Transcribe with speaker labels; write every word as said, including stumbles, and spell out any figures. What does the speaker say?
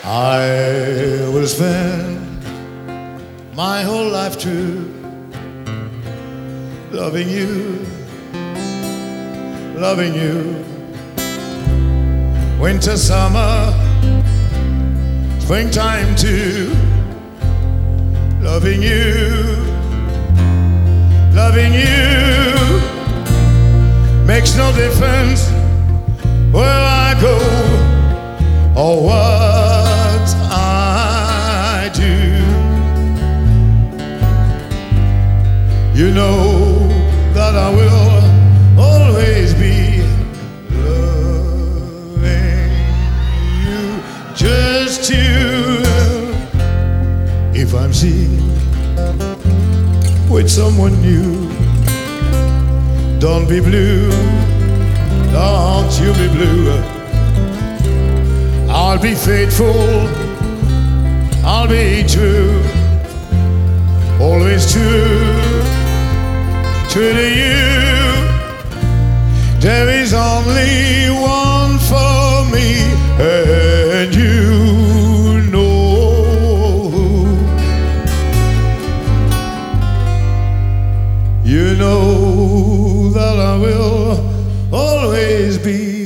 Speaker 1: I will spend my whole life through loving you, loving you. Winter, summer, springtime too. Loving you, loving you. Makes no difference where I go or what I do. You know that I will always be loving you. Just you. If I'm seen with someone new, don't be blue, don't you be blue. I'll be faithful, I'll be true, always true, true to you. There is only one for me, and you know. You know that I will always be